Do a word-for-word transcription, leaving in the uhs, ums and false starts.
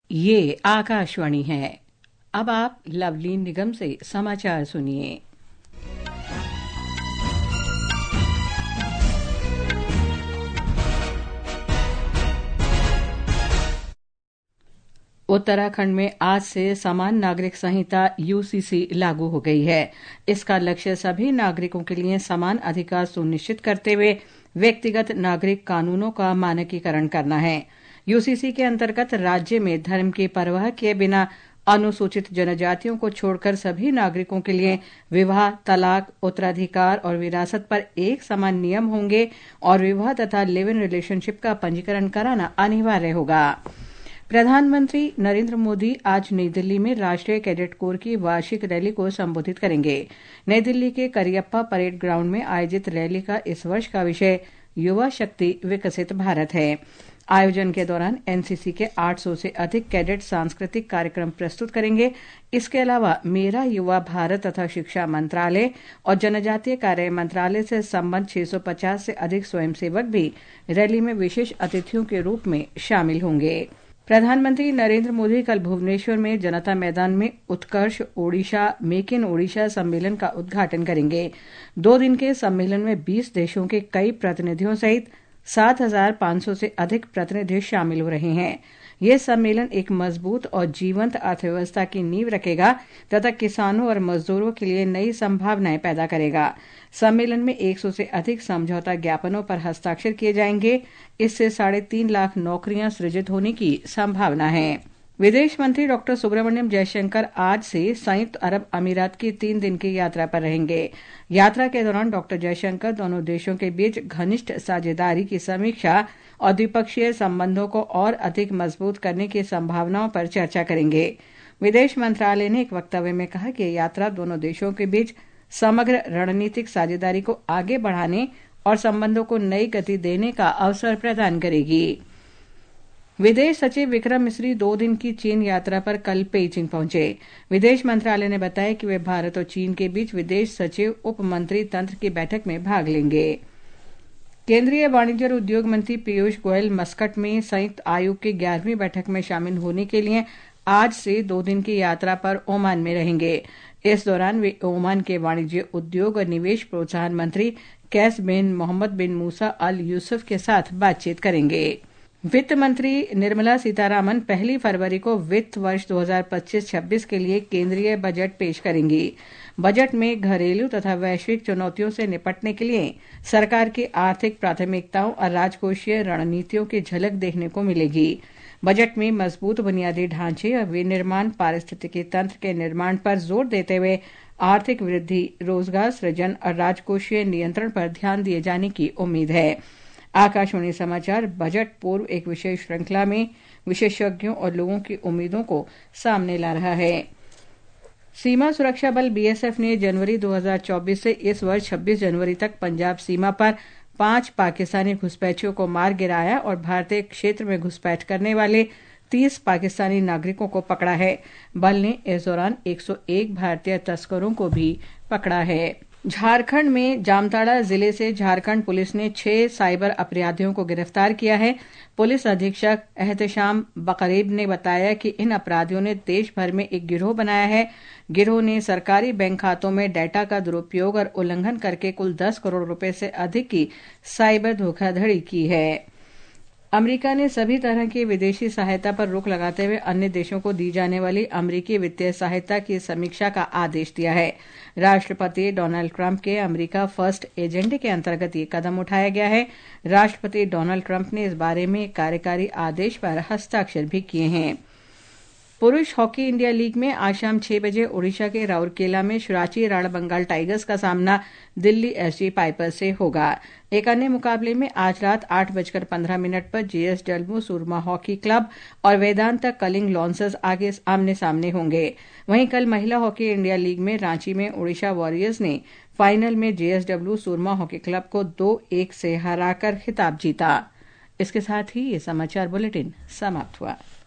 ये आकाशवाणी है। अब आप लवलीन निगम से समाचार सुनिए। उत्तराखंड में आज से समान नागरिक संहिता यूसीसी लागू हो गई है। इसका लक्ष्य सभी नागरिकों के लिए समान अधिकार सुनिश्चित करते हुए व्यक्तिगत नागरिक कानूनों का मानकीकरण करना है। यूसीसी के अंतर्गत राज्य में धर्म की परवाह किए बिना अनुसूचित जनजातियों को छोड़कर सभी नागरिकों के लिए विवाह, तलाक, उत्तराधिकार और विरासत पर एक समान नियम होंगे और विवाह तथा लिव इन रिलेशनशिप का पंजीकरण कराना अनिवार्य होगा। प्रधानमंत्री नरेंद्र मोदी आज नई दिल्ली में राष्ट्रीय कैडेट कोर की वार्षिक रैली को संबोधित करेंगे। नई दिल्ली के करियप्पा परेड ग्राउंड में आयोजित रैली का इस वर्ष का विषय युवा शक्ति विकसित भारत है। आयोजन के दौरान एनसीसी के आठ सौ से अधिक कैडेट सांस्कृतिक कार्यक्रम प्रस्तुत करेंगे। इसके अलावा मेरा युवा भारत तथा शिक्षा मंत्रालय और जनजातीय कार्य मंत्रालय से संबद्ध छह सौ पचास से अधिक स्वयंसेवक भी रैली में विशेष अतिथियों के रूप में शामिल होंगे। प्रधानमंत्री नरेंद्र मोदी कल भुवनेश्वर में जनता मैदान में उत्कर्ष ओडिशा मेक इन ओडिशा सम्मेलन का उद्घाटन करेंगे। दो दिन के सम्मेलन में बीस देशों के कई प्रतिनिधियों सहित सात हजार पांच सौ से अधिक प्रतिनिधि शामिल हो रहे हैं। यह सम्मेलन एक मजबूत और जीवंत अर्थव्यवस्था की नींव रखेगा तथा किसानों और मजदूरों के लिए नई संभावनाएं पैदा करेगा। सम्मेलन में एक सौ से अधिक समझौता ज्ञापनों पर हस्ताक्षर किए जाएंगे। इससे साढ़े तीन लाख नौकरियां सृजित होने की संभावना है। विदेश मंत्री डॉक्टर सुब्रमण्यम जयशंकर आज से संयुक्त अरब अमीरात की तीन दिन की यात्रा पर रहेंगे। यात्रा के दौरान डॉक्टर जयशंकर दोनों देशों के बीच घनिष्ठ साझेदारी की समीक्षा और द्विपक्षीय संबंधों को और अधिक मजबूत करने की संभावनाओं पर चर्चा करेंगे। विदेश मंत्रालय ने एक वक्तव्य में कहा कि यात्रा दोनों देशों के बीच समग्र रणनीतिक साझेदारी को आगे बढ़ाने और संबंधों को नई गति देने का अवसर प्रदान करेगी। विदेश सचिव विक्रम मिस्री दो दिन की चीन यात्रा पर कल पेइचिंग पहुंचे। विदेश मंत्रालय ने बताया कि वे भारत और चीन के बीच विदेश सचिव उप मंत्री तंत्र की बैठक में भाग लेंगे। केंद्रीय वाणिज्य और उद्योग मंत्री पीयूष गोयल मस्कट में संयुक्त आयोग की ग्यारहवीं बैठक में शामिल होने के लिए आज से दो दिन की यात्रा पर ओमान में रहेंगे। इस दौरान वे ओमान के वाणिज्य, उद्योग और निवेश प्रोत्साहन मंत्री कैस बिन मोहम्मद बिन मूसा अल यूसुफ के साथ बातचीत करेंगे। वित्त मंत्री निर्मला सीतारामन पहली फरवरी को वित्त वर्ष दो हज़ार पच्चीस छब्बीस के लिए केंद्रीय बजट पेश करेंगी। बजट में घरेलू तथा वैश्विक चुनौतियों से निपटने के लिए सरकार की आर्थिक प्राथमिकताओं और राजकोषीय रणनीतियों की झलक देखने को मिलेगी। बजट में मजबूत बुनियादी ढांचे और विनिर्माण पारिस्थितिकी तंत्र के निर्माण पर जोर देते हुए आर्थिक वृद्धि, रोजगार सृजन और राजकोषीय नियंत्रण पर ध्यान दिए जाने की उम्मीद है। आकाशवाणी समाचार बजट पूर्व एक विशेष श्रृंखला में विशेषज्ञों और लोगों की उम्मीदों को सामने ला रहा है। सीमा सुरक्षा बल बीएसएफ ने जनवरी दो हज़ार चौबीस से इस वर्ष छब्बीस जनवरी तक पंजाब सीमा पर पांच पाकिस्तानी घुसपैठियों को मार गिराया और भारतीय क्षेत्र में घुसपैठ करने वाले तीस पाकिस्तानी नागरिकों को पकड़ा है। बल ने इस दौरान एक सौ एक भारतीय तस्करों को भी पकड़ा है। झारखंड में जामताड़ा जिले से झारखंड पुलिस ने छह साइबर अपराधियों को गिरफ्तार किया है। पुलिस अधीक्षक एहतेशाम बकरीब ने बताया कि इन अपराधियों ने देश भर में एक गिरोह बनाया है। गिरोह ने सरकारी बैंक खातों में डेटा का दुरुपयोग और उल्लंघन करके कुल दस करोड़ रुपए से अधिक की साइबर धोखाधड़ी की है। अमेरिका ने सभी तरह की विदेशी सहायता पर रोक लगाते हुए अन्य देशों को दी जाने वाली अमेरिकी वित्तीय सहायता की समीक्षा का आदेश दिया है। राष्ट्रपति डोनाल्ड ट्रंप के अमेरिका फर्स्ट एजेंडे के अंतर्गत ये कदम उठाया गया है। राष्ट्रपति डोनाल्ड ट्रंप ने इस बारे में एक कार्यकारी आदेश पर हस्ताक्षर भी किए हैं। पुरुष हॉकी इंडिया लीग में आज शाम छह बजे ओडिशा के राउरकेला में शुराची राणा बंगाल टाइगर्स का सामना दिल्ली एसजी पाइपर्स से होगा। एक अन्य मुकाबले में आज रात आठ बजकर पंद्रह मिनट पर जेएसडब्ल्यू सुरमा हॉकी क्लब और वेदांता कलिंग लॉन्सर्स आगे आमने सामने होंगे। वहीं कल महिला हॉकी इंडिया लीग में रांची में ओडिशा वॉरियर्स ने फाइनल में जेएसडब्ल्यू सुरमा हॉकी क्लब को दो एक से हराकर खिताब जीता। इसके साथ ही ये समाचार बुलेटिन समाप्त हुआ।